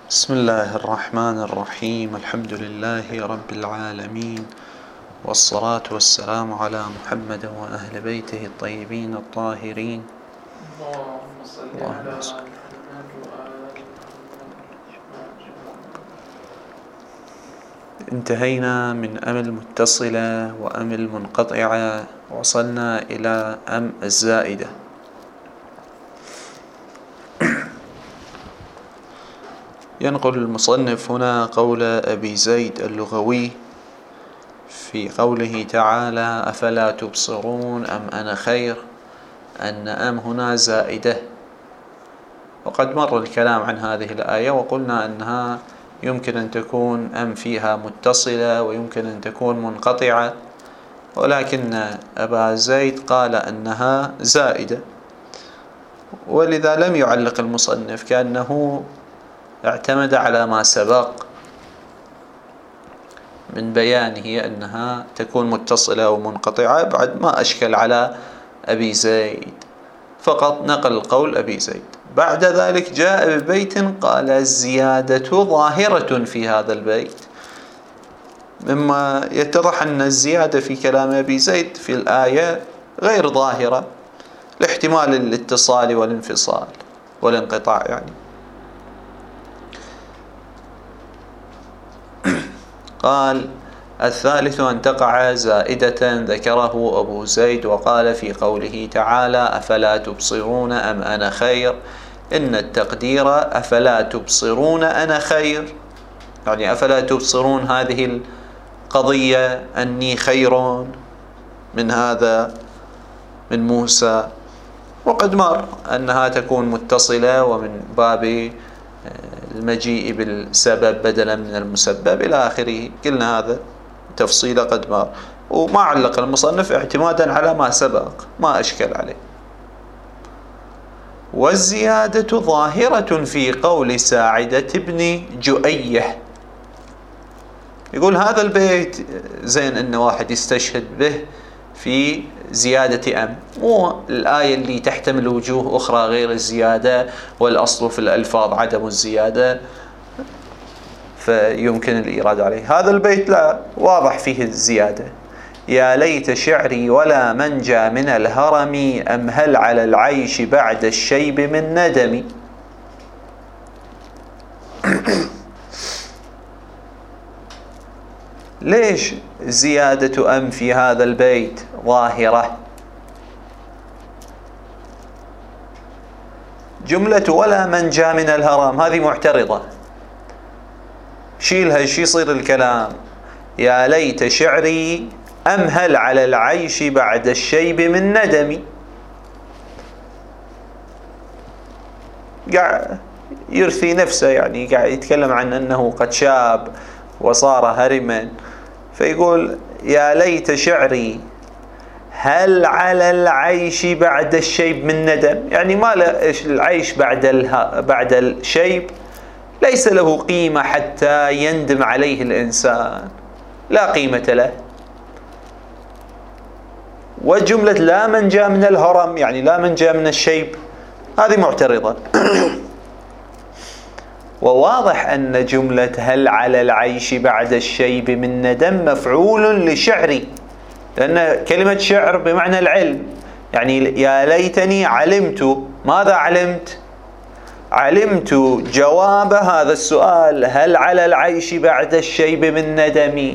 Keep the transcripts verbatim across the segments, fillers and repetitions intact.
بسم الله الرحمن الرحيم. الحمد لله رب العالمين، والصلاة والسلام على محمد وأهل بيته الطيبين الطاهرين. اللهم صل على محمد وآل محمد. انتهينا من أم المتصلة وأم المنقطعة، وصلنا إلى أم الزائدة. ينقل المصنف هنا قول أبي زيد اللغوي في قوله تعالى: أفلا تبصرون أم أنا خير، أن أم هنا زائدة. وقد مر الكلام عن هذه الآية وقلنا أنها يمكن أن تكون أم فيها متصلة ويمكن أن تكون منقطعة، ولكن أبا زيد قال أنها زائدة، ولذا لم يعلق المصنف، كأنه اعتمد على ما سبق من بيانه أنها تكون متصلة أو منقطعة. بعد ما أشكل على أبي زيد، فقط نقل قول أبي زيد. بعد ذلك جاء ببيت قال: الزيادة ظاهرة في هذا البيت، مما يتضح أن الزيادة في كلام أبي زيد في الآية غير ظاهرة لاحتمال الاتصال والانفصال والانقطاع يعني. قال: الثالث أن تقع زائدة ذكره أبو زيد وقال في قوله تعالى: أفلا تبصرون أم أنا خير، إن التقدير أفلا تبصرون أنا خير، يعني أفلا تبصرون هذه القضية أني خير من هذا من موسى. وقد مر أنها تكون متصلة ومن باب المجيء بالسبب بدلا من المسبب إلى آخره. قلنا هذا تفصيل قد مر، وما علق المصنف اعتمادا على ما سبق، ما أشكل عليه. والزيادة ظاهرة في قول ساعدة بن جؤيح. يقول هذا البيت زين أن واحد يستشهد به في زيادة أم، مو الآية اللي تحتمل وجوه أخرى غير الزيادة، والأصل في الألفاظ عدم الزيادة فيمكن الإيراد عليه. هذا البيت لا، واضح فيه الزيادة: يا ليت شعري ولا منجى من الهرم، أم هل على العيش بعد الشيب من ندم. ليش زيادة أم في هذا البيت ظاهرة؟ جملة ولا منجى من الهرم هذه معترضة، شيلها شي يصير الكلام؟ يا ليت شعري أم هل على العيش بعد الشيب من ندم. قاعد يرثي نفسه، يعني قاعد يتكلم عن أنه قد شاب وصار هرما، فيقول يا ليت شعري هل على العيش بعد الشيب من ندم، يعني ما العيش بعد بعد الشيب ليس له قيمة حتى يندم عليه الإنسان، لا قيمة له. وجملة لا منجى من الهرم يعني لا منجى من الشيب هذه معترضة. وواضح أن جملة هل على العيش بعد الشيب من ندم مفعول لشعري، لأن كلمة شعر بمعنى العلم، يعني يا ليتني علمت. ماذا علمت؟ علمت جواب هذا السؤال: هل على العيش بعد الشيب من ندم.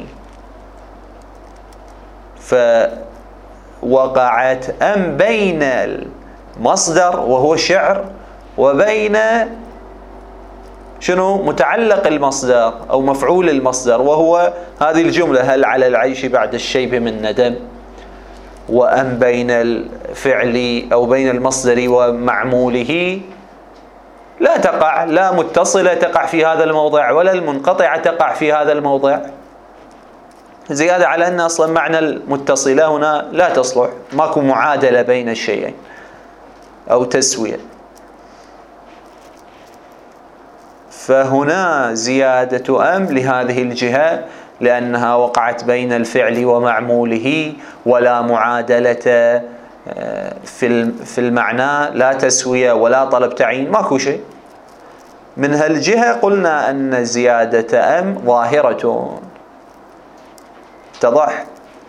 فوقعت أم بين المصدر وهو شعر وبين شنو متعلق المصدر أو مفعول المصدر وهو هذه الجملة هل على العيش بعد الشيب من ندم، وأم بين الفعل أو بين المصدر ومعموله لا تقع، لا متصلة تقع في هذا الموضع ولا المنقطعة تقع في هذا الموضع، زيادة على أن أصلا معنى المتصلة هنا لا تصلح، ماكو معادلة بين الشيئين أو تسوية. فهنا زيادة أم لهذه الجهة لأنها وقعت بين الفعل ومعموله، ولا معادلة في المعنى، لا تسوية ولا طلب تعيين، ماكو شيء. من هالجهة قلنا أن زيادة أم ظاهرة. اتضح؟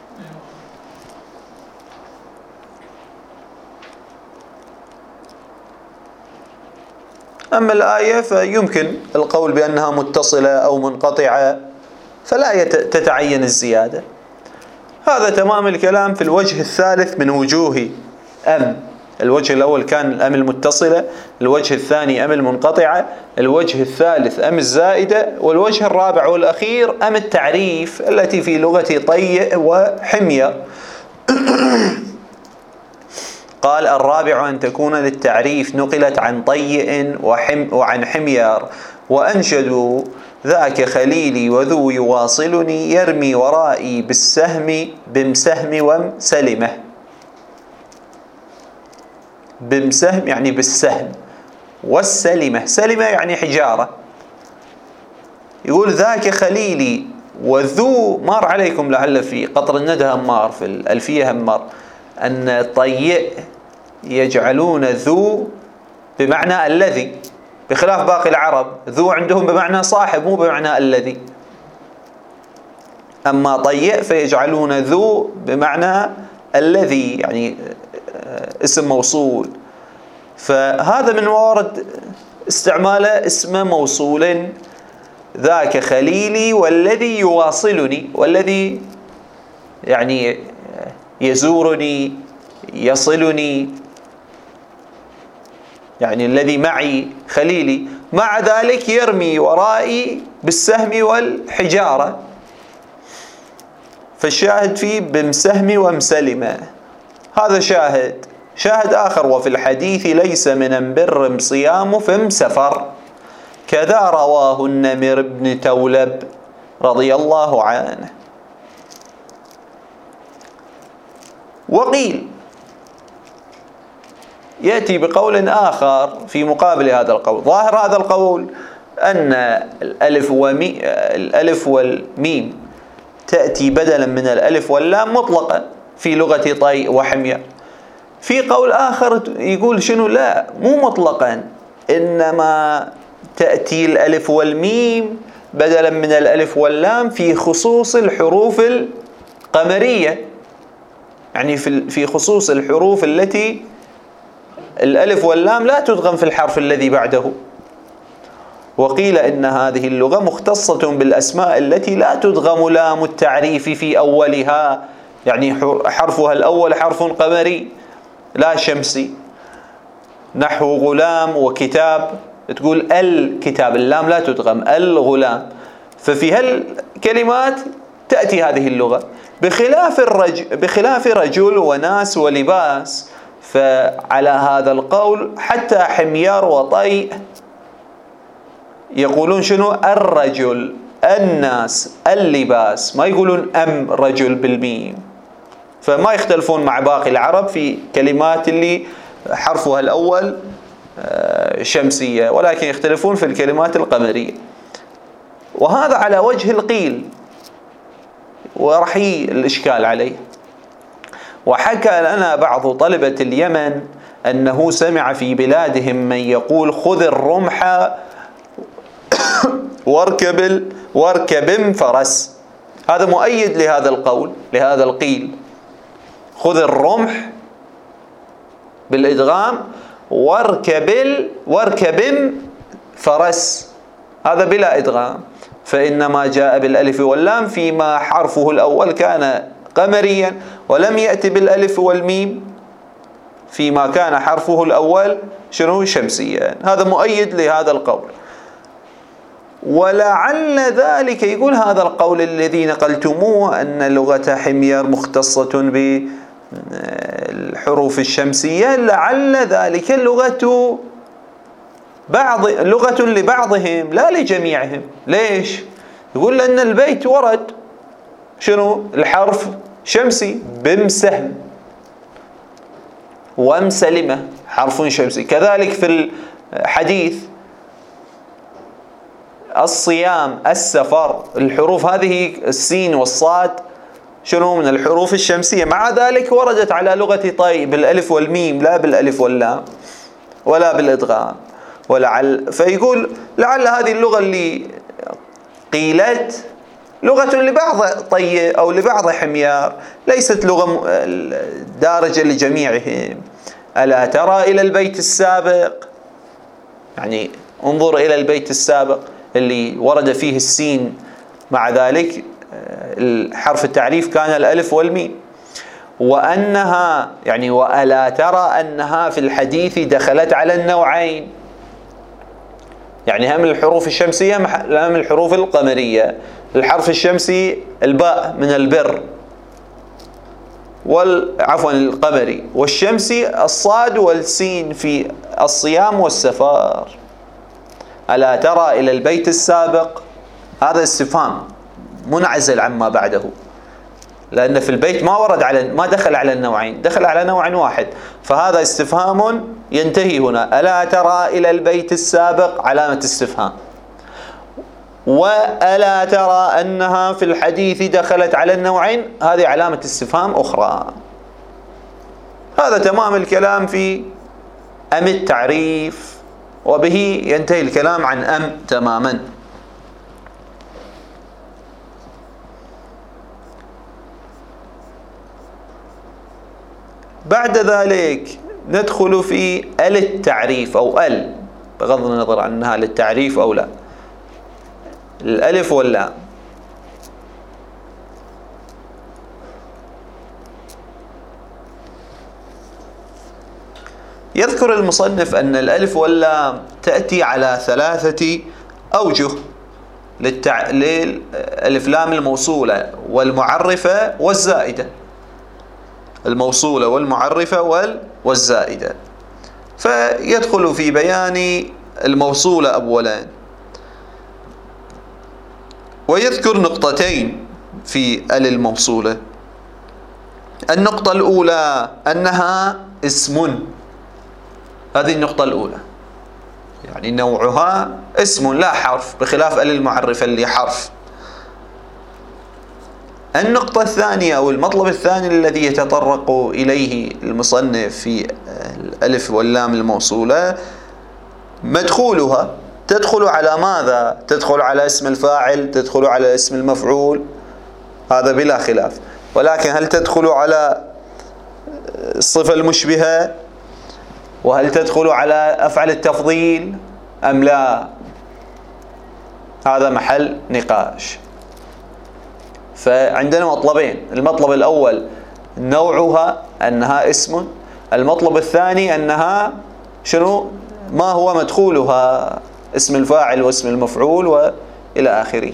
أما الآية فيمكن القول بأنها متصلة أو منقطعة، فلا تتعين الزيادة. هذا تمام الكلام في الوجه الثالث من وجوه أم. الوجه الأول كان الأم المتصلة، الوجه الثاني أم المنقطعة، الوجه الثالث أم الزائدة، والوجه الرابع والأخير أم التعريف التي في لغة طيء وحمير. قال الرابع أن تكون للتعريف نقلت عن طيء وحم وعن حمير، وأنشدوا ذاك خليلي وذو يواصلني يرمي ورائي بالسهم بمسهم ومسلمه. بمسهم يعني بالسهم، والسلمة سلمة يعني حجارة. يقول ذاك خليلي وذو، مار عليكم لعل في قطر الندى همار في الألفية همار أن طيء يجعلون ذو بمعنى الذي، بخلاف باقي العرب ذو عندهم بمعنى صاحب مو بمعنى الذي. أما طيء فيجعلون ذو بمعنى الذي، يعني اسم موصول. فهذا من موارد استعماله اسم موصول. ذاك خليلي والذي يواصلني، والذي يعني يزورني يصلني، يعني الذي معي خليلي. مع ذلك يرمي ورائي بالسهم والحجارة، فالشاهد فيه بمسهم ومسلمة. هذا شاهد. شاهد آخر وفي الحديث ليس من بر صيام فم سفر، كذا رواه النمر بن تولب رضي الله عنه. وقيل يأتي بقول آخر في مقابل هذا القول. ظاهر هذا القول أن الألف, ومي الألف والميم تأتي بدلا من الألف واللام مطلقا في لغة طيء وحمير. في قول آخر يقول شنو؟ لا، مو مطلقا، إنما تأتي الألف والميم بدلا من الألف واللام في خصوص الحروف القمرية، يعني في خصوص الحروف التي الألف واللام لا تدغم في الحرف الذي بعده. وقيل إن هذه اللغة مختصة بالأسماء التي لا تدغم لام التعريف في أولها، يعني حرفها الأول حرف قمري لا شمسي، نحو غلام وكتاب، تقول الكتاب، اللام لا تدغم، الغلام. ففي هالكلمات تأتي هذه اللغة، بخلاف الرجل بخلاف رجل وناس ولباس. فعلى هذا القول حتى حميار وطيء يقولون شنو؟ الرجل، الناس، اللباس، ما يقولون أم رجل بالميم. فما يختلفون مع باقي العرب في كلمات اللي حرفها الأول شمسية، ولكن يختلفون في الكلمات القمرية. وهذا على وجه القيل، ورحي الإشكال عليه. وحكى لنا بعض طلبة اليمن أنه سمع في بلادهم من يقول خذ الرمح واركب واركب فرس. هذا مؤيد لهذا القول، لهذا القيل. خذ الرمح بالإدغام واركب واركب فرس، هذا بلا إدغام، فإنما جاء بالألف واللام فيما حرفه الأول كان قمريا، ولم يأتي بالألف والميم فيما كان حرفه الأول شنو؟ شمسيا. هذا مؤيد لهذا القول. ولعل ذلك، يقول هذا القول الذي نقلتموه أن لغة حمير مختصة بالحروف الشمسية، لعل ذلك لغة بعض لغة لبعضهم لا لجميعهم. ليش؟ يقول لأن البيت ورد شنو؟ الحرف شمسي، بمسهم ومسلمة حرف شمسي. كذلك في الحديث الصيام، السفر، الحروف هذه السين والصاد شنو؟ من الحروف الشمسية. مع ذلك وردت على لغة طيء بالألف والميم لا بالألف واللام ولا بالإدغام. ولعل فيقول لعل هذه اللغة اللي قيلت لغة لبعض طي أو لبعض حميار، ليست لغة دارجة لجميعهم. ألا ترى إلى البيت السابق، يعني انظر إلى البيت السابق اللي ورد فيه السين، مع ذلك الحرف التعريف كان الألف والميم. وأنها يعني وألا ترى أنها في الحديث دخلت على النوعين، يعني هم الحروف الشمسية هم الحروف القمرية. الحرف الشمسي الباء من البر، والعفوا القمري، والشمسي الصاد والسين في الصيام والسفار. ألا ترى إلى البيت السابق، هذا استفهام منعزل عما بعده، لأن في البيت ما ورد على ما دخل على النوعين، دخل على نوع واحد، فهذا استفهام ينتهي هنا. ألا ترى إلى البيت السابق علامة استفهام. وألا ترى أنها في الحديث دخلت على النوعين، هذه علامة استفهام أخرى. هذا تمام الكلام في أم التعريف، وبه ينتهي الكلام عن أم تماما. بعد ذلك ندخل في ال التعريف أو ال، بغض النظر عنها للتعريف أو لا، الألف واللام. يذكر المصنف أن الألف واللام تأتي على ثلاثة أوجه للتع... للألف لام الموصولة والمعرفة والزائدة، الموصولة والمعرفة وال... والزائدة. فيدخل في بيان الموصولة أولا، ويذكر نقطتين في ال الموصولة. النقطة الأولى أنها اسم، هذه النقطة الأولى، يعني نوعها اسم لا حرف، بخلاف ال المعرفة اللي حرف. النقطة الثانية أو المطلب الثاني الذي يتطرق إليه المصنف في الألف واللام الموصولة، مدخولها تدخل على ماذا؟ تدخل على اسم الفاعل، تدخل على اسم المفعول، هذا بلا خلاف. ولكن هل تدخل على الصفة المشبهة؟ وهل تدخل على أفعال التفضيل أم لا؟ هذا محل نقاش. فعندنا مطلبين، المطلب الأول نوعها أنها اسم، المطلب الثاني أنها شنو؟ ما هو مدخولها، اسم الفاعل واسم المفعول وإلى آخره.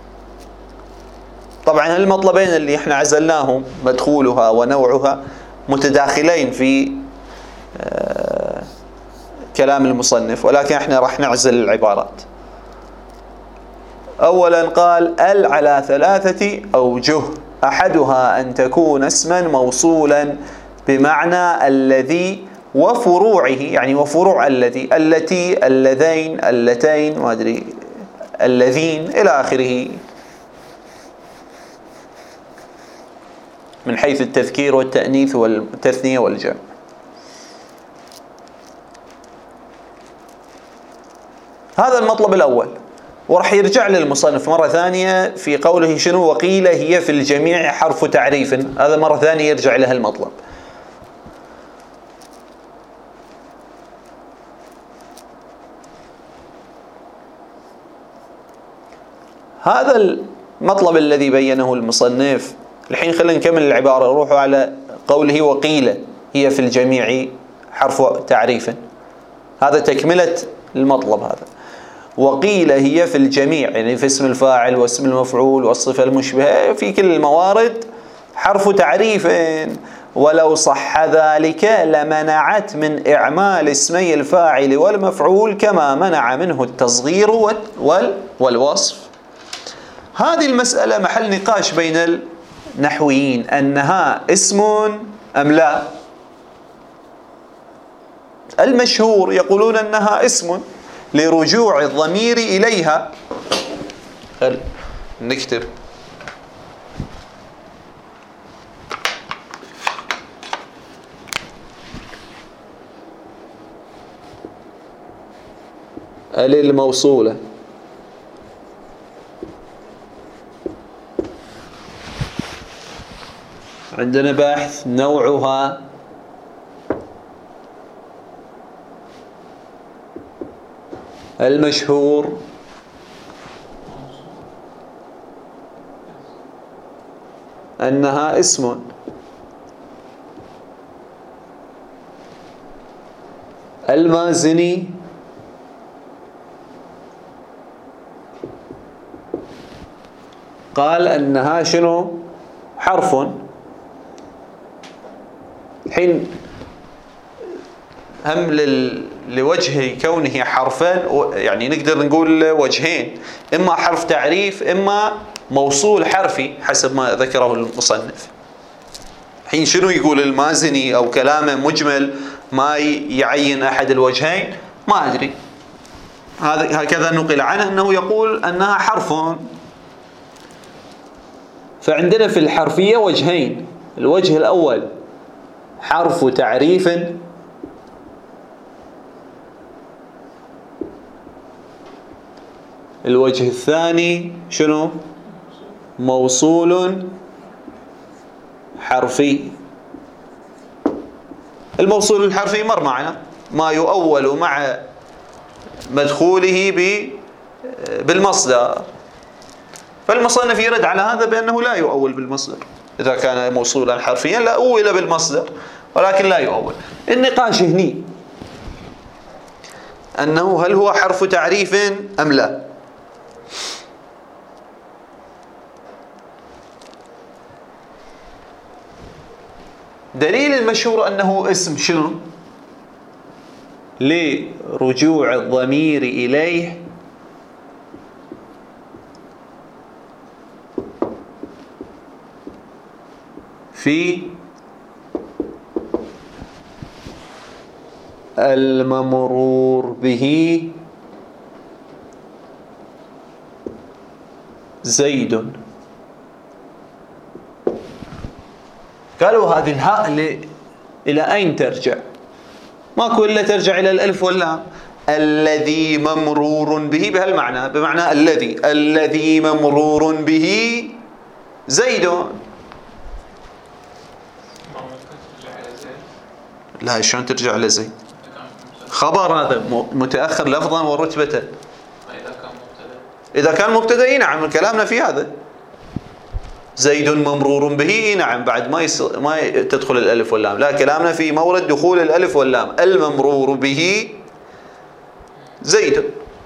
طبعا المطلبين اللي احنا عزلناهم مدخولها ونوعها متداخلين في آه كلام المصنف، ولكن احنا راح نعزل العبارات. أولا قال ال على ثلاثة أوجه، أحدها أن تكون اسما موصولا بمعنى الذي وفروعه، يعني وفروع الذي، التي، اللذين، اللتين، ما أدري، الذين إلى آخره، من حيث التذكير والتأنيث والتثنية والجمع. هذا المطلب الأول. ورح يرجع للمصنف مرة ثانية في قوله شنو؟ وقيل هي في الجميع حرف تعريف، هذا مرة ثانية يرجع لها المطلب. هذا المطلب الذي بينه المصنف. الحين خلينا نكمل العبارة، نروح على قوله وقيل هي في الجميع حرف تعريف، هذا تكملة المطلب. هذا وقيل هي في الجميع، يعني في اسم الفاعل واسم المفعول والصفة المشبهة، في كل الموارد حرف تعريف. ولو صح ذلك لمنعت من إعمال اسمي الفاعل والمفعول كما منع منه التصغير والوصف. هذه المسألة محل نقاش بين النحويين، أنها اسم أم لا. المشهور يقولون أنها اسم لرجوع الضمير إليها. هل نكتب ال الموصولة عندنا بحث نوعها المشهور أنها اسم. المازني قال أنها شنو؟ حرف. الحين هم لل... لوجه كونه حرفا، يعني نقدر نقول وجهين، إما حرف تعريف إما موصول حرفي حسب ما ذكره المصنف. الحين شنو يقول المازني أو كلامه مجمل ما يعين أحد الوجهين؟ ما أدري. هذا هكذا نقل عنه أنه يقول أنها حرف. فعندنا في الحرفية وجهين، الوجه الأول حرف تعريف، الوجه الثاني شنو؟ موصول حرفي. الموصول الحرفي مر معنا ما يؤول مع مدخوله بالمصدر، فالمصنف يرد على هذا بأنه لا يؤول بالمصدر. إذا كان موصولا حرفيا لا أول بالمصدر ولكن لا يؤول. النقاش هني أنه هل هو حرف تعريف أم لا. دليل المشهور أنه اسم شنو؟ لرجوع الضمير إليه في الممرور به زيد. قالوا هذه الهاء إلى أين ترجع؟ ماكو إلا ترجع إلى الألف واللام. الذي ممرور به بهالمعنى، بمعنى الذي الذي ممرور به زيد. لا، شلون ترجع إلى زيد؟ خبر هذا متأخر لفظا ورتبة. إذا كان مبتدأ نعم كلامنا في هذا. زيد ممرور به نعم بعد ما يص... ما تدخل الألف واللام، لا كلامنا في مورد دخول الألف واللام. الممرور به زيد.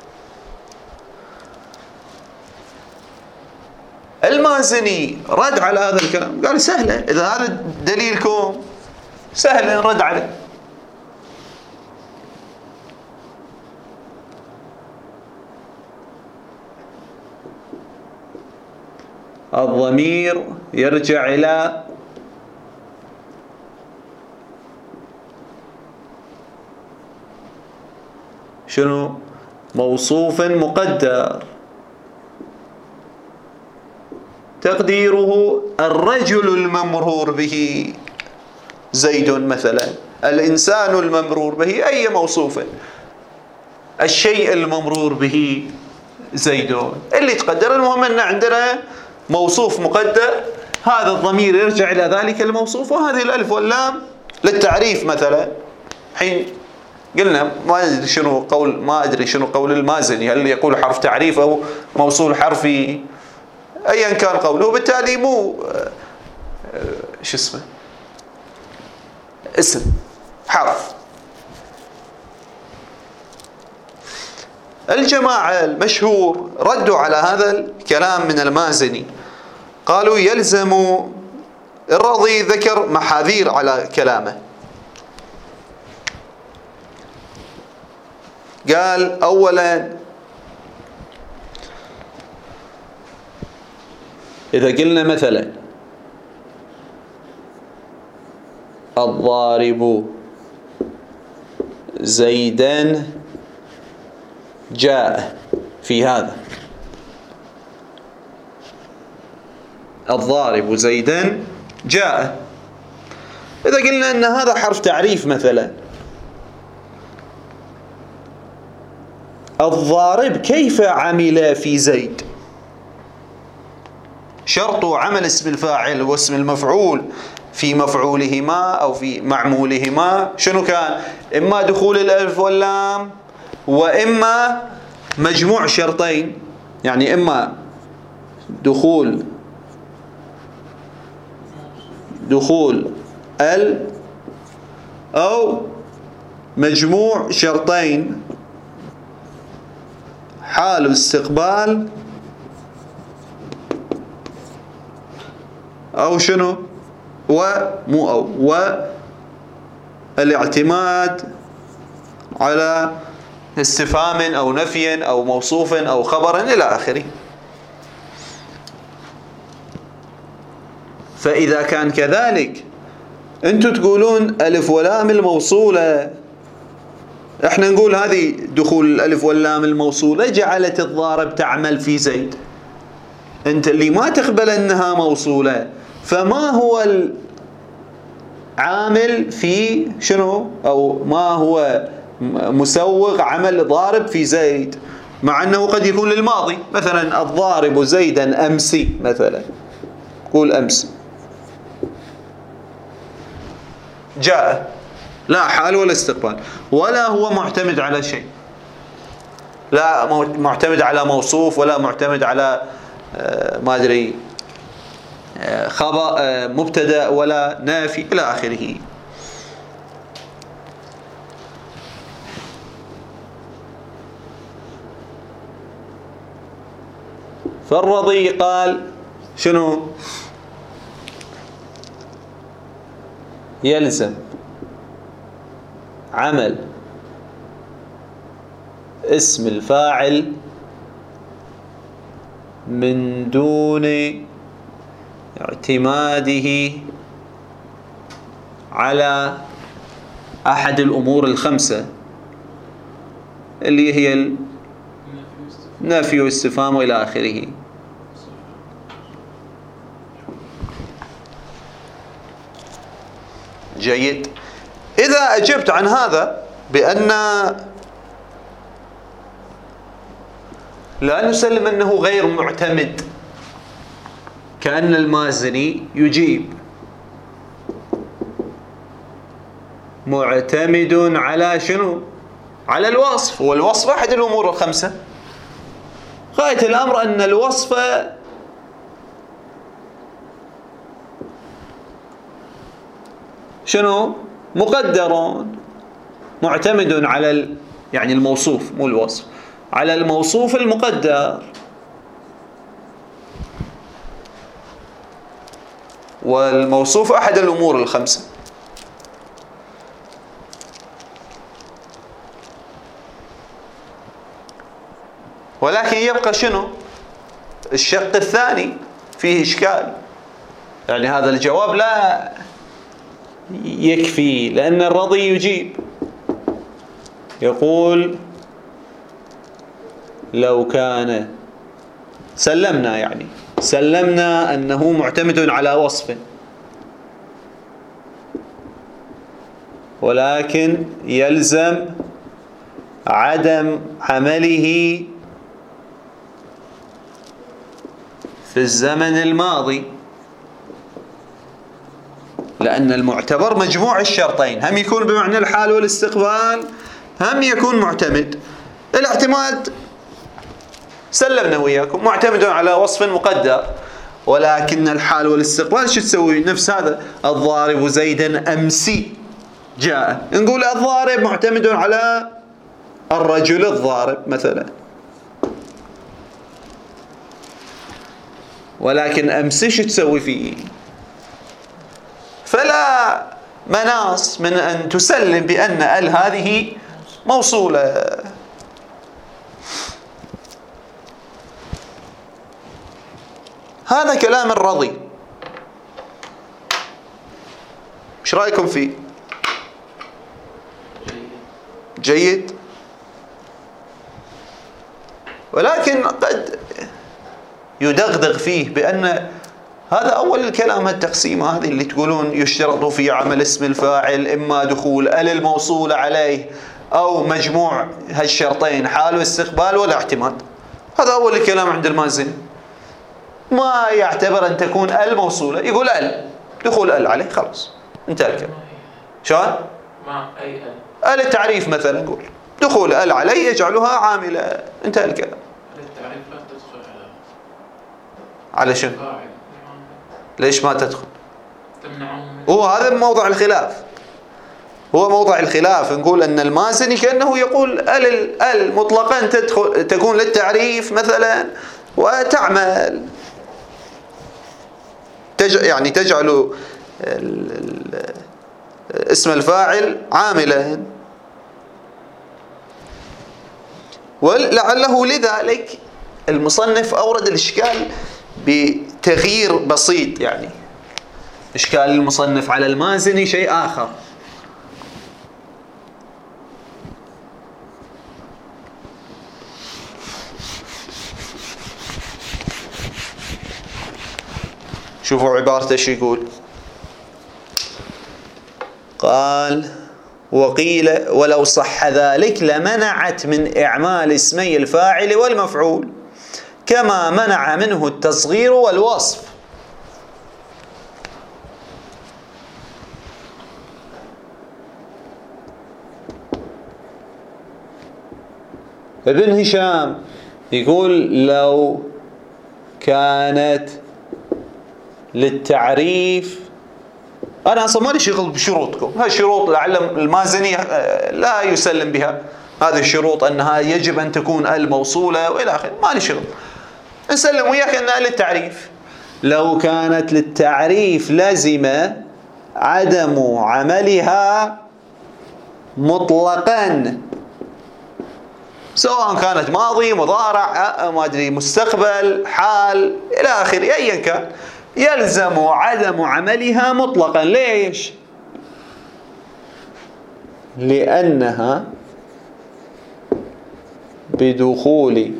المازني رد على هذا الكلام قال سهلة، إذا هذا دليلكم سهل نرد عليه. الضمير يرجع إلى شنو؟ موصوف مقدر تقديره الرجل الممرور به زيد مثلا، الإنسان الممرور به أي موصوف، الشيء الممرور به زيد اللي تقدر. المهم أن عندنا موصوف مقدر، هذا الضمير يرجع إلى ذلك الموصوف، وهذه الألف واللام للتعريف مثلا. حين قلنا ما أدري شنو قول ما أدري شنو قول المازني، هل يقول حرف تعريف أو موصول حرفي، أيا كان قوله، بالتالي مو شو اسمه اسم حرف. الجماعة المشهور ردوا على هذا الكلام من المازني، قالوا يلزم، الرضي ذكر محاذير على كلامه. قال أولا إذا قلنا مثلا الضارب زيدا جاء، في هذا الضارب زيدا جاء، إذا قلنا أن هذا حرف تعريف مثلا الضارب كيف عمل في زيد؟ شرط عمل اسم الفاعل واسم المفعول في مفعولهما أو في معمولهما شنو كان؟ إما دخول الألف واللام، وإما مجموع شرطين، يعني إما دخول دخول ال أو مجموع شرطين حال الاستقبال أو شنو ومو أو والاعتماد على استفهام أو نفي أو موصوف أو خبر إلى آخره. فإذا كان كذلك أنتم تقولون ألف ولام الموصولة، احنا نقول هذه دخول الألف واللام الموصولة جعلت الضارب تعمل في زيد. أنت اللي ما تقبل أنها موصولة، فما هو العامل في شنو؟ أو ما هو مسوغ عمل ضارب في زيد؟ مع أنه قد يكون للماضي، مثلا الضارب زيدا أمسي مثلا، قول أمس جاء، لا حال ولا استقبال، ولا هو معتمد على شيء، لا معتمد على موصوف ولا معتمد على ما أدري خبر مبتدأ ولا نافي إلى آخره. فالرضي قال شنو؟ يلزم عمل اسم الفاعل من دون اعتماده على أحد الأمور الخمسة اللي هي النفي والاستفهام إلى آخره. جيد. إذا أجبت عن هذا بأن لا نسلم أنه غير معتمد، كأن المازني يجيب معتمد على شنو؟ على الوصف، والوصف أحد الأمور الخمسة. غاية الأمر أن الوصف شنو؟ مقدر معتمد على ال... يعني الموصوف مو الوصف، على الموصوف المقدر، والموصوف أحد الأمور الخمسة. ولكن يبقى شنو؟ الشق الثاني فيه إشكال، يعني هذا الجواب لا يكفي، لأن الرضي يجيب يقول لو كان سلمنا، يعني سلمنا أنه معتمد على وصف، ولكن يلزم عدم عمله في الزمن الماضي، لأن المعتبر مجموع الشرطين، هم يكون بمعنى الحال والاستقبال، هم يكون معتمد. الاعتماد سلمنا وياكم معتمد على وصف مقدر، ولكن الحال والاستقبال شو تسوي؟ نفس هذا الضارب زيدا أمسي جاء، نقول الضارب معتمد على الرجل الضارب مثلا، ولكن أمسي شو تسوي فيه؟ فلا مناص من أن تسلم بأن ال هذه موصولة. هذا كلام الرضي، ايش رأيكم فيه؟ جيد. ولكن قد يدغدغ فيه بأن هذا أول الكلام، التقسيمة هذه اللي تقولون يشترط في عمل اسم الفاعل إما دخول ال الموصول عليه أو مجموع هالشرطين حال واستقبال ولا اعتماد. هذا أول الكلام عند المازني. ما يعتبر أن تكون ال موصولة، يقول ال دخول ال عليه خلاص انتهى الكلام. شلون؟ مع أي ال ال التعريف مثلا نقول دخول ال عليه يجعلها عاملة، انتهى الكلام. التعريف لا تدخل على على شنو؟ فاعل. ليش ما تدخل؟ تمنعهم هو هذا موضع الخلاف، هو موضع الخلاف. نقول أن المازني كأنه يقول ال ال مطلقا تدخل تكون للتعريف مثلا وتعمل تج يعني تجعل اسم الفاعل عاملا، ولعله لذلك المصنف أورد الإشكال بتغيير بسيط. يعني إشكال المصنف على المازني شيء آخر. شوفوا عبارته شو يقول. قال: وقيل ولو صح ذلك لمنعت من إعمال اسمي الفاعل والمفعول كما منع منه التصغير والوصف. ابن هشام يقول لو كانت للتعريف، أنا أصلا مالي شغل بشروطكم، هالشروط لعل المازني لا يسلم بها، هذه الشروط أنها يجب أن تكون الموصولة وإلى آخره، مالي شغل. نسلم وياك أنها للتعريف. لو كانت للتعريف لزم عدم عملها مطلقا، سواء كانت ماضي مضارع ما أدري مستقبل حال إلى آخره أيا كان، يلزم عدم عملها مطلقا. ليش؟ لأنها بدخول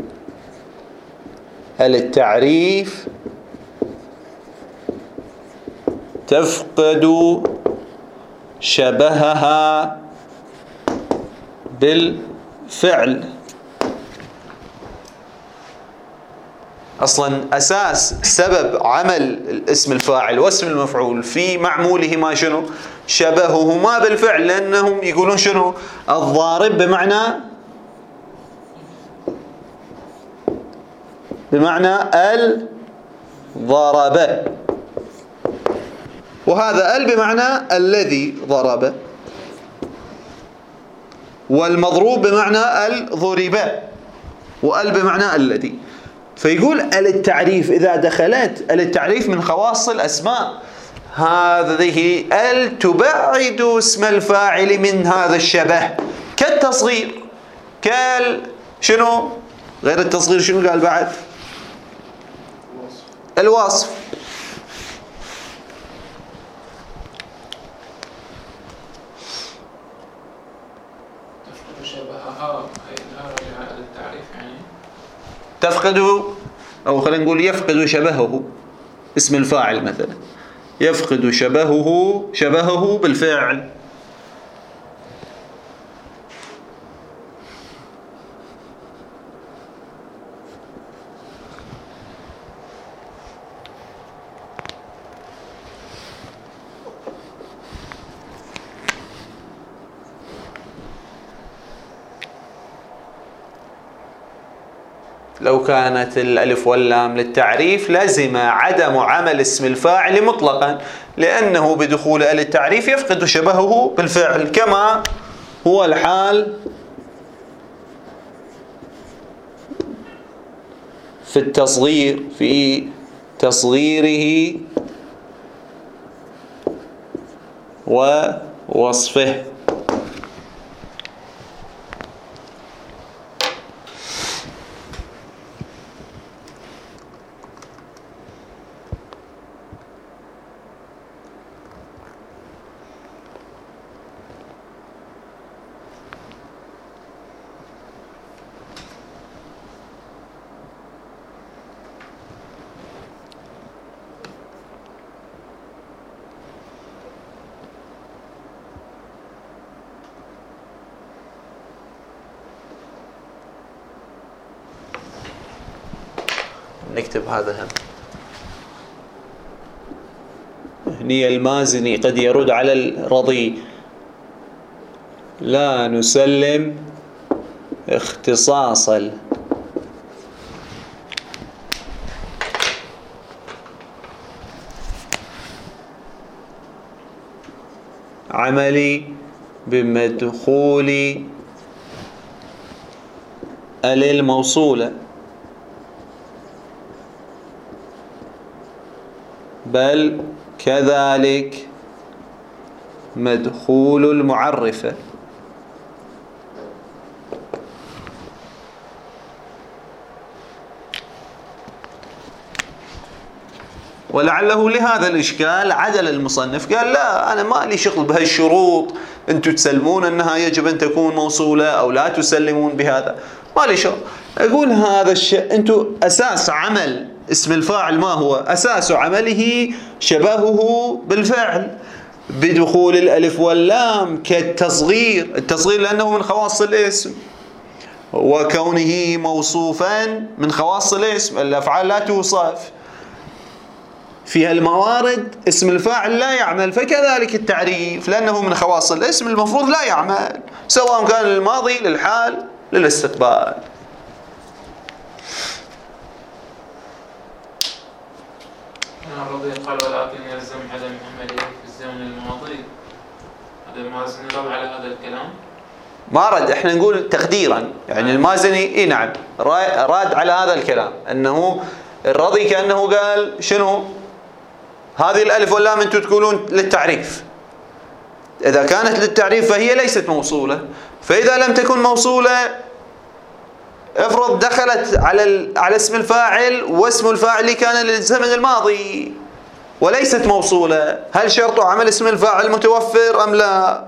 التعريف تفقد شبهها بالفعل. أصلا أساس سبب عمل الاسم الفاعل واسم المفعول في معموله ما شنو؟ شبههما بالفعل، لأنهم يقولون شنو؟ الضارب بمعنى بمعنى الضرب، وهذا ال بمعنى الذي ضرب، والمضروب بمعنى الضرب، وال بمعنى الذي. فيقول ال التعريف إذا دخلت ال التعريف من خواص الأسماء، هذه ال تبعد اسم الفاعل من هذا الشبه كالتصغير، كال شنو؟ غير التصغير شنو قال بعد؟ الوصف. تفقد شبهها لا راجعة للتعريف يعني تفقد، أو خلينا نقول يفقد شبهه، اسم الفاعل مثلا يفقد شبهه شبهه بالفعل. لو كانت الألف واللام للتعريف لزم عدم عمل اسم الفاعل مطلقا، لأنه بدخول ال التعريف يفقد شبهه بالفعل كما هو الحال في التصغير، في تصغيره ووصفه. نكتب هذا هم. هني المازني قد يرد على الرضي: لا نسلم اختصاص العمل بمدخول ال الموصولة، بل كذلك مدخول المعرفة. ولعله لهذا الإشكال عدل المصنف، قال لا أنا ما لي شغل بهالشروط، أنتم تسلمون أنها يجب أن تكون موصولة أو لا تسلمون بهذا، ما لي شغل. أقول هذا الشيء أنتم أساس عمل اسم الفاعل ما هو؟ أساس عمله شبهه بالفعل بدخول الألف واللام كالتصغير، التصغير لأنه من خواص الاسم، وكونه موصوفا من خواص الاسم. الأفعال لا توصف، في هالموارد اسم الفاعل لا يعمل، فكذلك التعريف لأنه من خواص الاسم المفروض لا يعمل، سواء كان للماضي للحال للاستقبال. الرضي قال ولكن يلزم عدم عمله في الزمن الماضي. هذا المازني رد على هذا الكلام؟ ما رد، احنا نقول تقديرا، يعني المازني اي نعم راد على هذا الكلام، انه الرضي كأنه قال شنو؟ هذه الألف واللام أنتم تقولون للتعريف، إذا كانت للتعريف فهي ليست موصولة، فإذا لم تكن موصولة افرض دخلت على على اسم الفاعل واسم الفاعل كان للزمن الماضي وليست موصولة، هل شرط عمل اسم الفاعل متوفر أم لا؟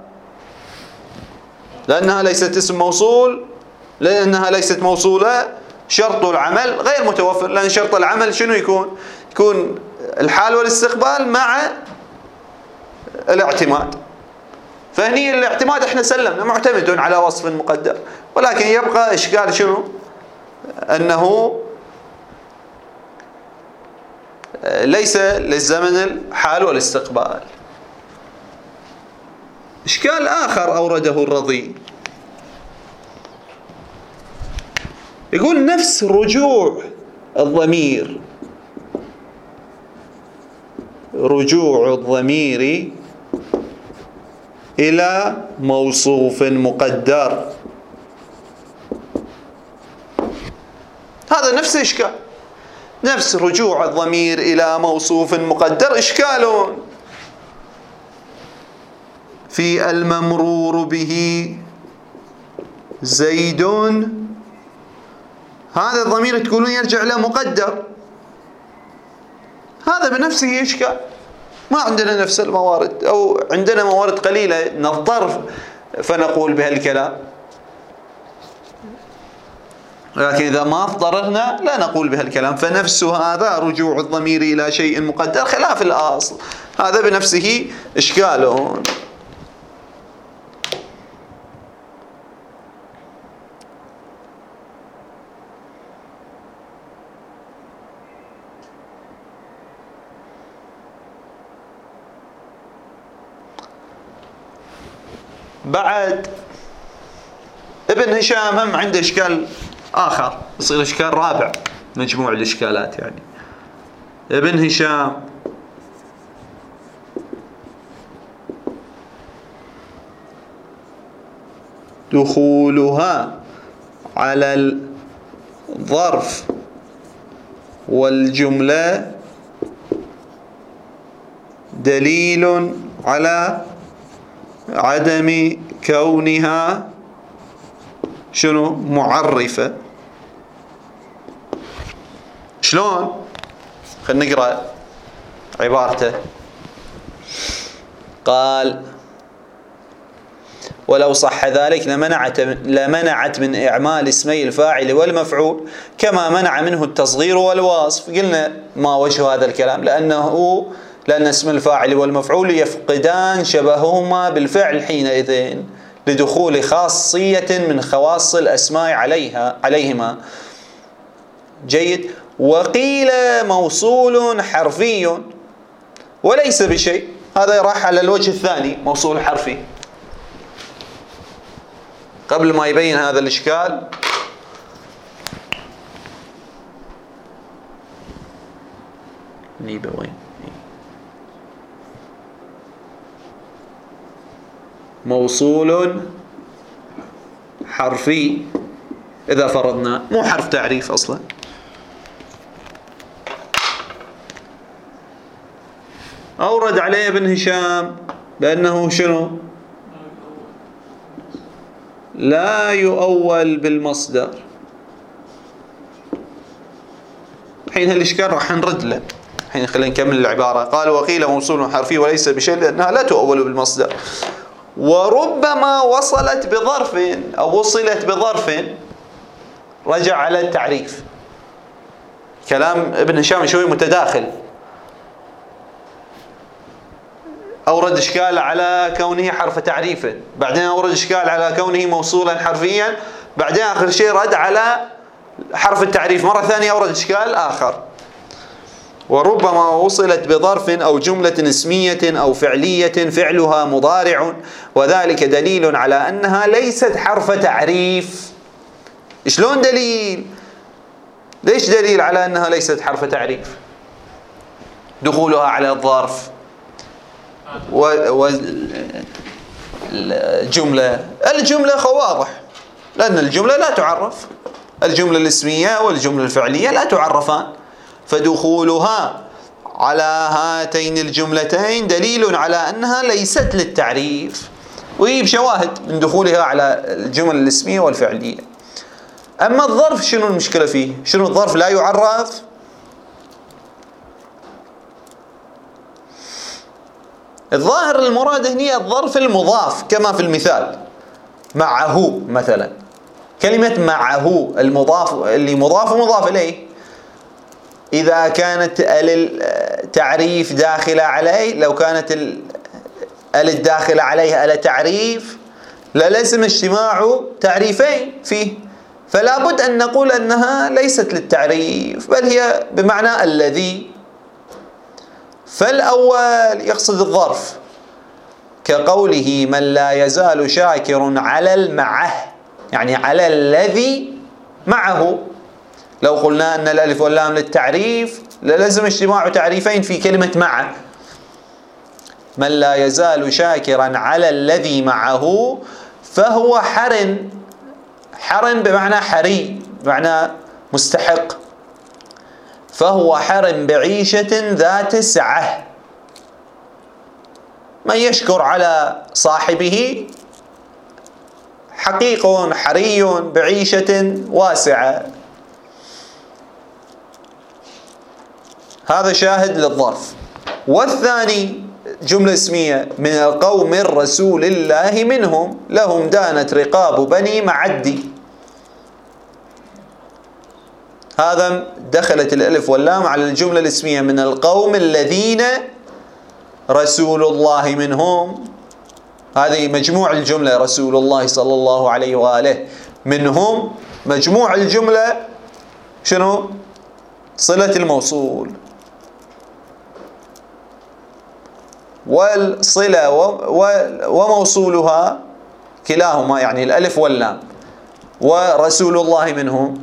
لأنها ليست اسم موصول، لأنها ليست موصولة شرط العمل غير متوفر، لأن شرط العمل شنو يكون؟ يكون الحال والاستقبال مع الاعتماد. فهني الاعتماد احنا سلمنا معتمد على وصف مقدر، ولكن يبقى إشكال شنو؟ أنه ليس للزمن الحال والاستقبال. إشكال آخر أورده الرضي، يقول نفس رجوع الضمير، رجوع الضمير إلى موصوف مقدر، هذا نفس إشكال، نفس رجوع الضمير إلى موصوف مقدر إشكال في الممرور به زيد، هذا الضمير تقولون يرجع إلى مقدر، هذا بنفسه إشكال. ما عندنا نفس الموارد، أو عندنا موارد قليلة نضطر فنقول بها الكلام، لكن إذا ما اضطررنا لا نقول بها الكلام. فنفس هذا رجوع الضمير إلى شيء مقدر خلاف الأصل، هذا بنفسه إشكال. بعد ابن هشام هم عنده إشكال آخر، يصير إشكال رابع مجموع الإشكالات. يعني ابن هشام دخولها على الظرف والجملة دليل على عدم كونها شنو؟ معرفة. شلون؟ خلينا نقرأ عبارته. قال: ولو صح ذلك لمنعت لمنعت من إعمال اسمي الفاعل والمفعول كما منع منه التصغير والوصف. قلنا ما وجه هذا الكلام؟ لأنه لأن اسم الفاعل والمفعول يفقدان شبههما بالفعل حينئذ لدخول خاصية من خواص الأسماء عليها عليهما. جيد. وقيل موصول حرفي وليس بشيء. هذا راح على الوجه الثاني، موصول حرفي. قبل ما يبين هذا الإشكال نيبه وين موصول حرفي إذا فرضنا مو حرف تعريف أصلا. أورد عليه ابن هشام بأنه شنو؟ لا يؤول بالمصدر. الحين هالإشكال راح نرد له. الحين خلينا نكمل العبارة. قال وقيل موصول حرفي وليس بشيء لأنها لا تؤول بالمصدر، وربما وصلت بظرف أو وصلت بظرف رجع على التعريف. كلام ابن هشام شوي متداخل. أورد إشكال على كونه حرف تعريف، بعدين أورد إشكال على كونه موصولا حرفيا، بعدين آخر شيء رد على حرف التعريف مرة ثانية، أورد إشكال آخر. وربما وصلت بظرف أو جملة اسمية أو فعلية فعلها مضارع، وذلك دليل على أنها ليست حرف تعريف. شلون دليل؟ ليش دليل على أنها ليست حرف تعريف؟ دخولها على الظرف والجملة. الجملة واضح، لأن الجملة لا تعرف. الجملة الاسمية والجملة الفعلية لا تعرفان، فدخولها على هاتين الجملتين دليل على أنها ليست للتعريف، ويجيب شواهد من دخولها على الجمل الاسمية والفعلية. أما الظرف شنو المشكلة فيه؟ شنو الظرف لا يعرف؟ الظاهر المراد هنا الظرف المضاف كما في المثال معه مثلا. كلمة معه المضاف اللي مضاف ومضاف إليه، إذا كانت التعريف داخلة عليه، لو كانت ال الداخلة عليه ال تعريف للازم اجتماع تعريفين فيه، فلا بد أن نقول أنها ليست للتعريف بل هي بمعنى الذي. فالأول يقصد الظرف كقوله من لا يزال شاكر على المعه، يعني على الذي معه. لو قلنا أن الألف واللام للتعريف للزم اجتماع تعريفين في كلمة معه. من لا يزال شاكرا على الذي معه فهو حرٍ. حرٍ بمعنى حري، بمعنى مستحق. فهو حرٍ بعيشة ذات سعة. من يشكر على صاحبه حقيق حري بعيشة واسعة. هذا شاهد للظرف. والثاني جملة اسمية من القوم الرسول الله منهم لهم دانت رقاب بني معدي. هذا دخلت الألف واللام على الجملة الاسمية من القوم الذين رسول الله منهم. هذه مجموع الجملة رسول الله صلى الله عليه وآله منهم. مجموع الجملة شنو؟ صلة الموصول، والصلة وموصولها كلاهما يعني الألف واللام. ورسول الله منهم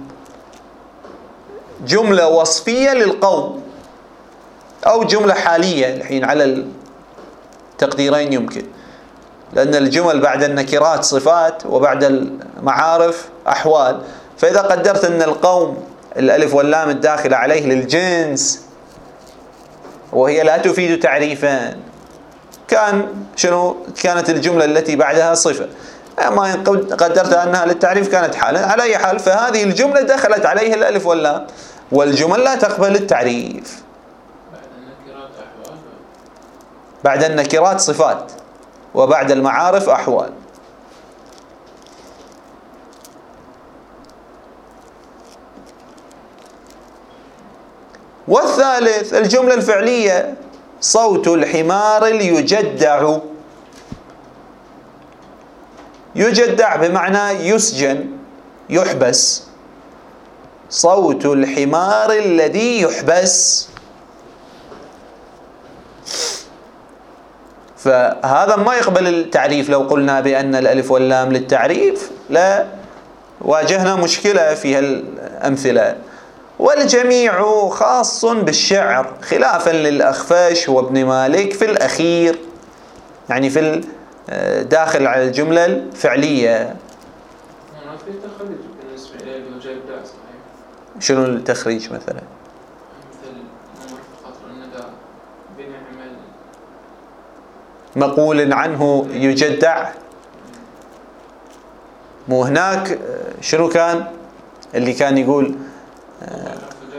جملة وصفية للقوم أو جملة حالية الحين على التقديرين يمكن، لأن الجمل بعد النكرات صفات وبعد المعارف أحوال. فإذا قدرت أن القوم الألف واللام الداخلة عليه للجنس وهي لا تفيد تعريفا، كان شنو؟ كانت الجملة التي بعدها صفة. أما إن قدرت أنها للتعريف كانت حالا. على أي حال فهذه الجملة دخلت عليها الألف واللام، والجمل لا تقبل التعريف. بعد النكرات صفات وبعد المعارف أحوال. والثالث الجملة الفعلية صوت الحمار اليجدع. يجدع بمعنى يسجن، يحبس. صوت الحمار الذي يحبس. فهذا ما يقبل التعريف. لو قلنا بأن الألف واللام للتعريف لا واجهنا مشكلة في هالأمثلة. والجميع خاص بالشعر خلافا للأخفش وابن مالك في الأخير، يعني في داخل على الجملة الفعلية. هنا في تخريج بالنسبة إلى الجدع صحيح. شنو التخريج مثلا؟ مثل أمر خاطر النداء بنعمل مقول عنه يجدع. مو هناك شنو كان اللي كان يقول آه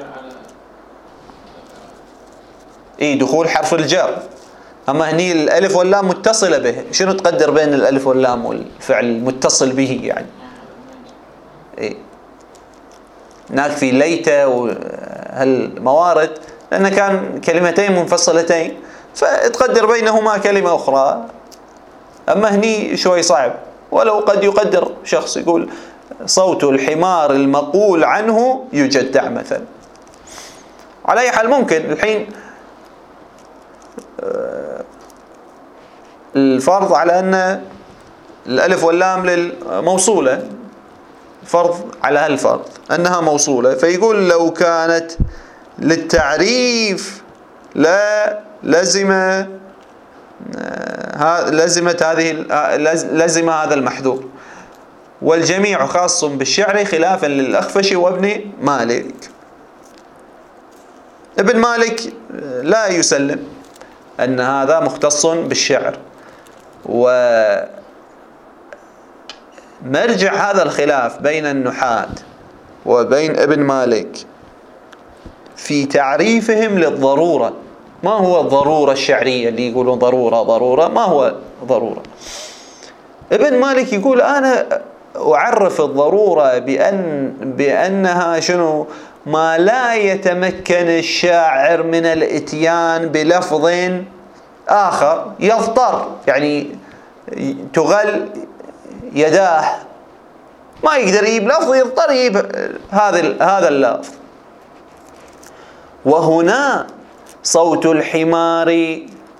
اي دخول حرف الجر، اما هني الالف واللام متصله به. شنو تقدر بين الالف واللام والفعل المتصل به يعني؟ اي هناك في ليت وهالموارد لان كان كلمتين منفصلتين فتقدر بينهما كلمه اخرى. اما هني شوي صعب. ولو قد يقدر شخص يقول صوت الحمار المقول عنه يجدع مثلا. على اي حال ممكن الحين الفرض على ان الالف واللام للموصوله، فرض على هالفرض انها موصوله، فيقول لو كانت للتعريف لا لزم لزمت هذه لزم هذا المحذور. والجميع خاص بالشعر خلافا للأخفش وابن مالك. ابن مالك لا يسلم أن هذا مختص بالشعر. ومرجع هذا الخلاف بين النحاة وبين ابن مالك في تعريفهم للضرورة. ما هو الضرورة الشعرية اللي يقولون ضرورة ضرورة؟ ما هو ضرورة؟ ابن مالك يقول أنا أعرف الضرورة بأن بأنها شنو؟ ما لا يتمكن الشاعر من الإتيان بلفظ آخر يضطر، يعني تغل يداه ما يقدر يجيب لفظ يضطر يجيب هذا هذا اللفظ. وهنا صوت الحمار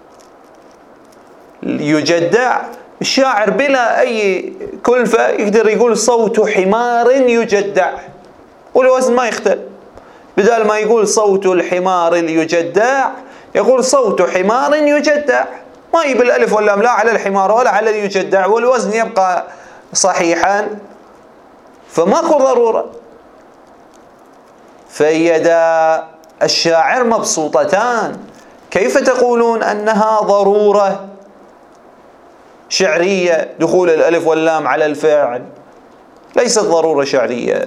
يجدع، الشاعر بلا أي كلفة يقدر يقول صوت حمار يجدع والوزن ما يختلف. بدل ما يقول صوت الحمار يجدع يقول صوت حمار يجدع، ما يجيب الألف واللام لا على الحمار ولا على اليجدع والوزن يبقى صحيحا. فماكو ضرورة. فيدا الشاعر مبسوطتان، كيف تقولون أنها ضرورة شعرية دخول الألف واللام على الفعل؟ ليست ضرورة شعرية.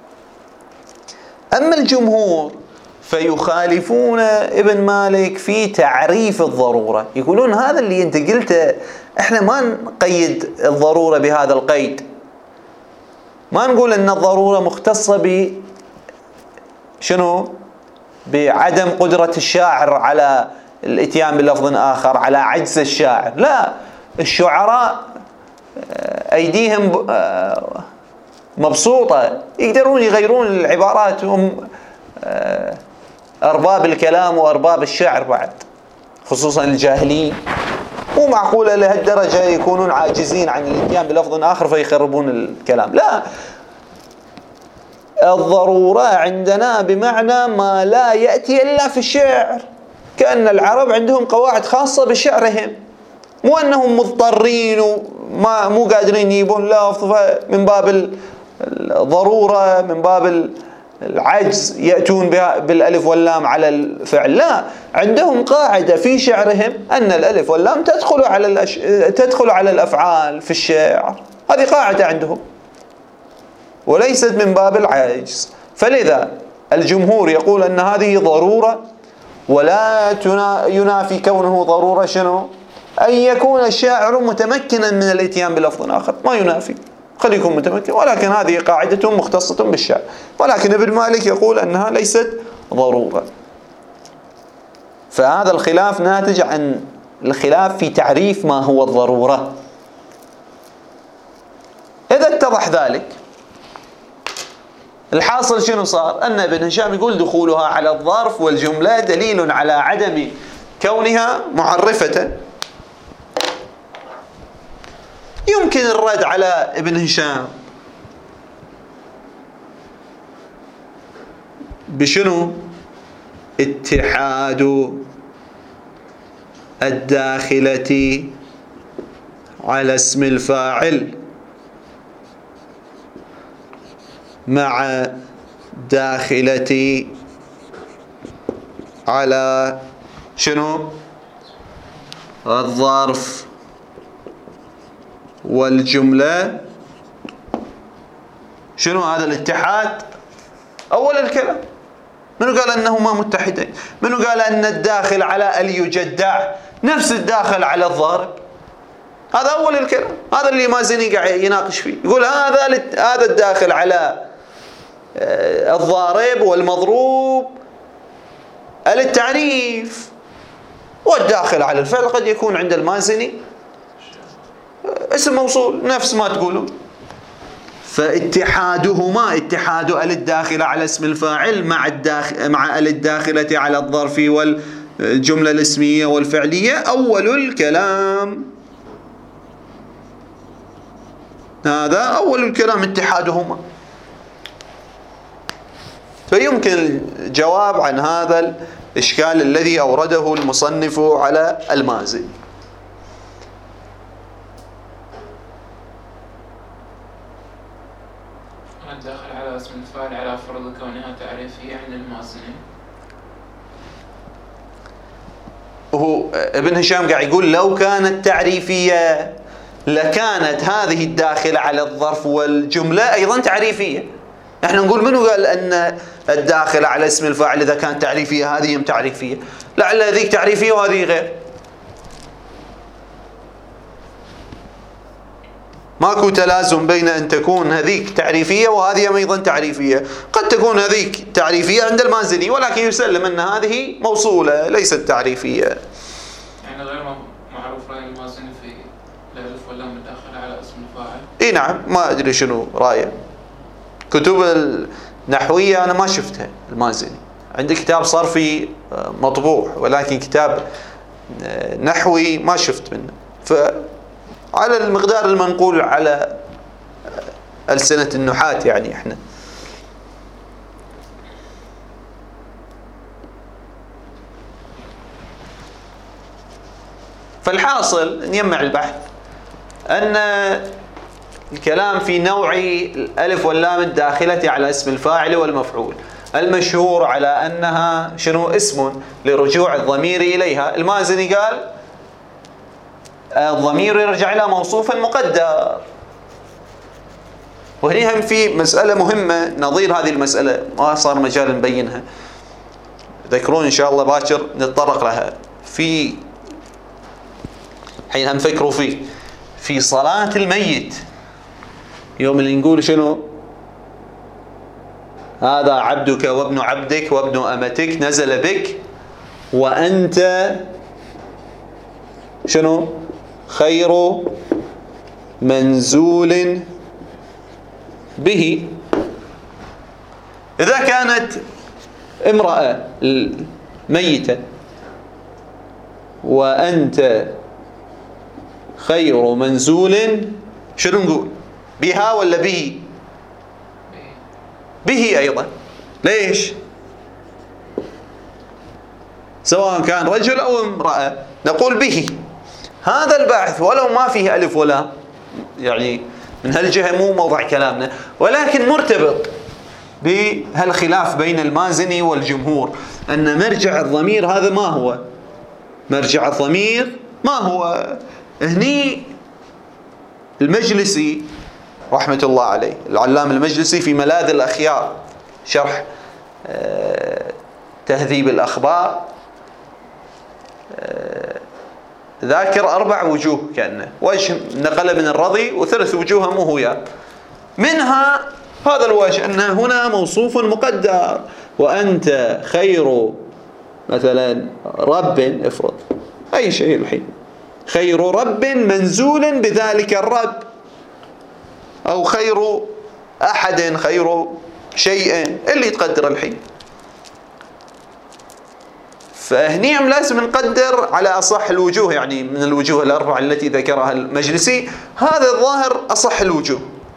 أما الجمهور فيخالفون ابن مالك في تعريف الضرورة، يقولون هذا اللي انت قلته احنا ما نقيد الضرورة بهذا القيد، ما نقول ان الضرورة مختصة ب شنو؟ بعدم قدرة الشاعر على الاتيان بلفظ آخر، على عجز الشاعر. لا، الشعراء أيديهم مبسوطة، يقدرون يغيرون العبارات، هم أرباب الكلام وأرباب الشعر بعد، خصوصا الجاهلين. مو معقولة لهالدرجة يكونون عاجزين عن الاتيان بلفظ آخر فيخربون الكلام. لا، الضرورة عندنا بمعنى ما لا يأتي إلا في الشعر، كأن العرب عندهم قواعد خاصة بشعرهم، مو أنهم مضطرين وما مو قادرين يجيبون لفظ من باب الضرورة، من باب العجز يأتون بالألف واللام على الفعل. لا، عندهم قاعدة في شعرهم أن الألف واللام تدخل على الأش... تدخل على الأفعال في الشعر، هذه قاعدة عندهم وليست من باب العجز. فلذا الجمهور يقول أن هذه ضرورة، ولا ينافي كونه ضرورة شنو؟ أن يكون الشاعر متمكنا من الاتيان بلفظ آخر، ما ينافي، قد يكون متمكن، ولكن هذه قاعدة مختصة بالشعر. ولكن ابن مالك يقول أنها ليست ضرورة. فهذا الخلاف ناتج عن الخلاف في تعريف ما هو الضرورة. إذا اتضح ذلك الحاصل شنو صار؟ أن ابن هشام يقول دخولها على الظرف والجملة دليل على عدم كونها معرفة. يمكن الرد على ابن هشام بشنو؟ اتحاد الداخلة على اسم الفاعل مع داخلة على شنو؟ الظرف والجملة. شنو هذا الاتحاد؟ أول الكلام منو قال أنهما متحدين؟ منو قال أن الداخل على اليجدع نفس الداخل على الضارب؟ هذا أول الكلام، هذا اللي مازني قاعد يناقش فيه. يقول هذا هذا الداخل على الضارب والمضروب التعريف، والداخل على الفعل قد يكون عند المازني اسم موصول نفس ما تقولون. فاتحادهما اتحاد ال الداخلة على اسم الفاعل مع الداخل مع ال الداخلة على الظرف والجملة الاسمية والفعلية أول الكلام. هذا أول الكلام اتحادهما. فيمكن الجواب عن هذا الإشكال الذي أورده المصنف على المازن. الداخل على اسم الفاعل على فرض كونها تعريفية عند المازني. هو ابن هشام قاعد يقول لو كانت تعريفية لكانت هذه الداخلة على الظرف والجملة أيضا تعريفية. احنا نقول منو قال أن الداخلة على اسم الفاعل إذا كانت تعريفية هذه هم تعريفية؟ لعل هذيك تعريفية وهذه غير. ماكو تلازم بين أن تكون هذيك تعريفية وهذه أيضا تعريفية. قد تكون هذيك تعريفية عند المازني ولكن يسلم أن هذه موصولة ليست تعريفية. يعني غير معروف رأي المازني في الألف واللام الداخلة على اسم الفاعل. إي نعم، ما أدري شنو رأيه. كتب النحوية أنا ما شفتها المازني. عندي كتاب صرفي مطبوع ولكن كتاب نحوي ما شفت منه. فعلى المقدار المنقول على ألسنة النحاة يعني إحنا. فالحاصل نجمع البحث أن الكلام في نوع الألف واللام الداخلة على اسم الفاعل والمفعول. المشهور على أنها شنو؟ اسم لرجوع الضمير إليها. المازني قال الضمير يرجع إلى موصوف مقدر. وهنا هم في مسألة مهمة نظير هذه المسألة ما صار مجال نبينها، ذكرون إن شاء الله باكر نتطرق لها. في حين هم فكروا فيه في صلاة الميت يوم اللي نقول شنو؟ هذا عبدك وابن عبدك وابن أمتك نزل بك وأنت شنو؟ خير منزول به. إذا كانت امرأة ميتة وأنت خير منزول شنو نقول؟ بها ولا به؟ به أيضا. ليش؟ سواء كان رجل أو امرأة نقول به. هذا الباحث ولو ما فيه ألف ولا يعني من هالجهة مو موضع كلامنا، ولكن مرتبط بهالخلاف بين المازني والجمهور أن مرجع الضمير هذا ما هو؟ مرجع الضمير ما هو؟ هني المجلسي رحمة الله عليه العلام المجلسي في ملاذ الأخيار شرح تهذيب الأخبار ذاكر أربع وجوه كأنه وجه نقل من الرضي وثلاث وجوه مو هو، منها هذا الوجه أن هنا موصوف مقدر وأنت خير مثلا رب افرض أي شيء الحين خير رب منزول بذلك الرب أو خير أحد خير شيء اللي تقدر الحين. فهني لازم نقدر على أصح الوجوه، يعني من الوجوه الأربعة التي ذكرها المجلسي هذا الظاهر أصح الوجوه،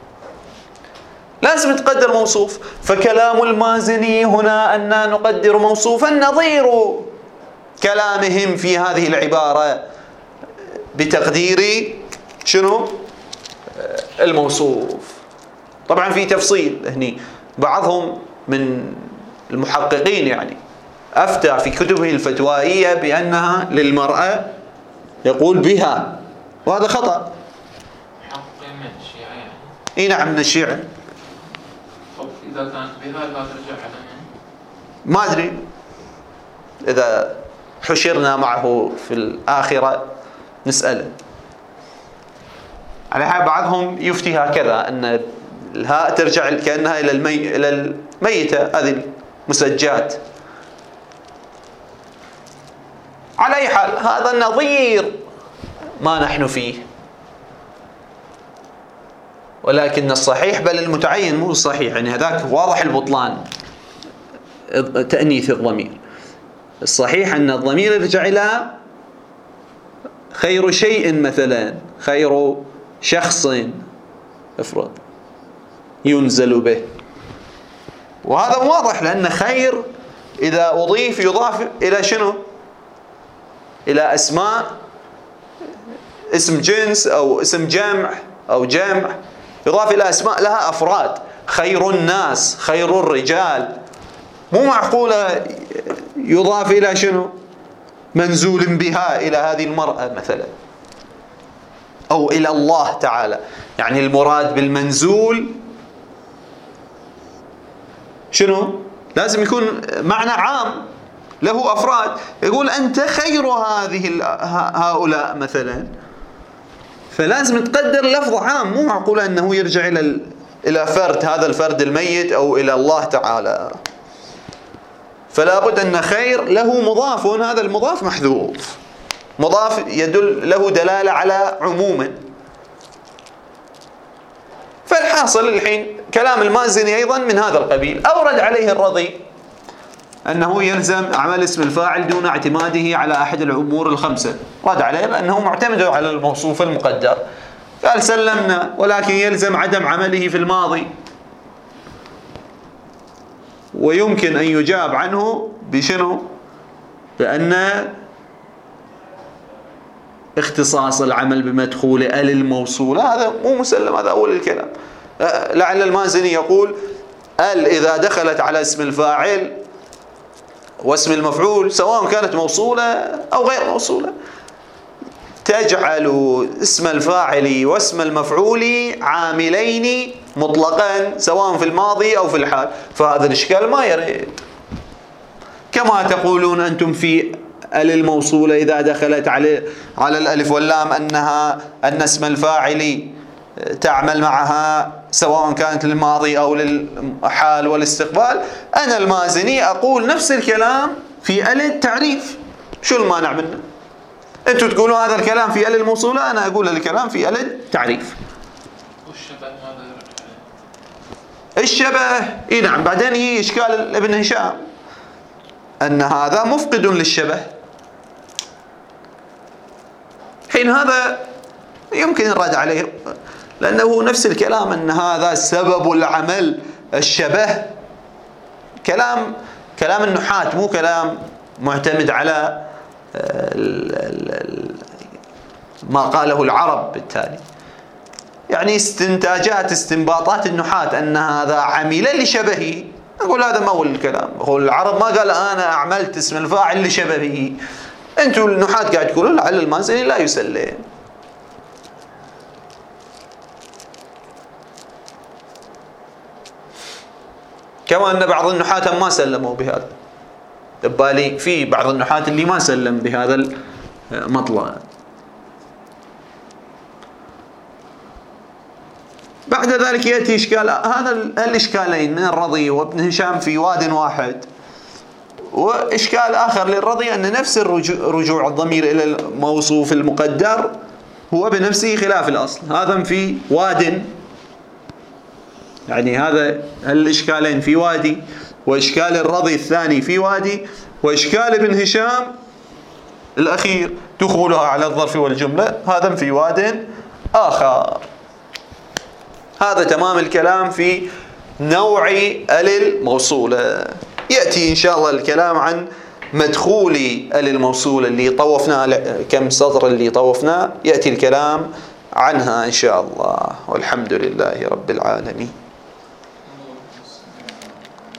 لازم تقدر موصوف. فكلام المازني هنا أن نقدر موصوفا نظير كلامهم في هذه العبارة بتقدير شنو؟ الموصوف. طبعا في تفصيل هني، بعضهم من المحققين يعني أفتى في كتبه الفتوائية بأنها للمرأة، يقول بها، وهذا خطأ. محققين من الشيعة يعني؟ اي نعم من الشيعة. طب إذا كانت بها لا ترجع على من؟ ما أدري إذا حشرنا معه في الآخرة نسأله. على حال بعضهم يفتي هكذا أن الهاء ترجع كأنها إلى المي إلى الميتة، هذه المسجات. على أي حال هذا النظير ما نحن فيه، ولكن الصحيح بل المتعين مو الصحيح، يعني هذاك واضح البطلان تأنيث الضمير. الصحيح أن الضمير يرجع إلى خير شيء، مثلا خير شخص افرض ينزل به، وهذا واضح لأن خير إذا أضيف يضاف إلى شنو؟ إلى أسماء، اسم جنس أو اسم جمع أو جمع، يضاف إلى أسماء لها أفراد. خير الناس، خير الرجال، مو معقولة يضاف إلى شنو؟ منزول بها إلى هذه المرأة مثلا، أو إلى الله تعالى. يعني المراد بالمنزول شنو؟ لازم يكون معنى عام له أفراد، يقول أنت خير هذه هؤلاء مثلا، فلازم تقدر لفظ عام، مو معقولة أنه يرجع إلى إلى فرد، هذا الفرد الميت أو إلى الله تعالى. فلا بد أن خير له مضاف، هذا المضاف محذوف، مضاف يدل له دلالة على عموم. فالحاصل الحين كلام المازني أيضا من هذا القبيل. أورد عليه الرضي أنه يلزم أعمال اسم الفاعل دون اعتماده على أحد الأمور الخمسة، رد عليه بأنه معتمد على الموصوف المقدر، قال سلمنا، ولكن يلزم عدم عمله في الماضي، ويمكن أن يجاب عنه بشنو؟ بأن اختصاص العمل بمدخول ال الموصولة هذا مو مسلم، هذا أول الكلام. لعل المازني يقول ال إذا دخلت على اسم الفاعل واسم المفعول سواء كانت موصولة أو غير موصولة، تجعل اسم الفاعل واسم المفعول عاملين مطلقا سواء في الماضي أو في الحال، فهذا الإشكال ما يريد. كما تقولون أنتم في ال الموصولة إذا دخلت على على الألف واللام أنها أن اسم الفاعل تعمل معها سواء كانت للماضي أو للحال والاستقبال. أنا المازني أقول نفس الكلام في ال التعريف، شو المانع منه؟ أنتم تقولون هذا الكلام في ال الموصولة، أنا أقول الكلام في ال التعريف. والشبه ماذا يرجع؟ الشبه إيه نعم، بعدين هي إشكال ابن هشام أن هذا مفقد للشبه. حين هذا يمكن الرد عليه لأنه نفس الكلام أن هذا سبب العمل الشبه، كلام كلام النحاة مو كلام معتمد على ما قاله العرب. بالتالي يعني استنتاجات استنباطات النحاة أن هذا عمل لشبهه، أقول هذا ما هو الكلام. هو العرب ما قال أنا أعملت اسم الفاعل لشبهه، أنتم النحاة قاعد تقولون لعل المازني لا يسلم. كما أن بعض النحاة ما سلموا بهذا، بالي في بعض النحاة اللي ما سلم بهذا المطلع. بعد ذلك يأتي إشكال، هذا الإشكالين من الرضي وابن هشام في واد واحد، وإشكال آخر للرضي أن نفس الرجوع الضمير إلى الموصوف المقدر هو بنفسه خلاف الأصل، هذا في واد يعني هذا الإشكالين في وادي، وإشكال الرضي الثاني في وادي، وإشكال ابن هشام الأخير دخولها على الظرف والجملة هذا في واد آخر. هذا تمام الكلام في نوع ال الموصولة. يأتي إن شاء الله الكلام عن مدخول ال الموصولة اللي طوفناه، كم سطر اللي طوفناه، يأتي الكلام عنها إن شاء الله. والحمد لله رب العالمين.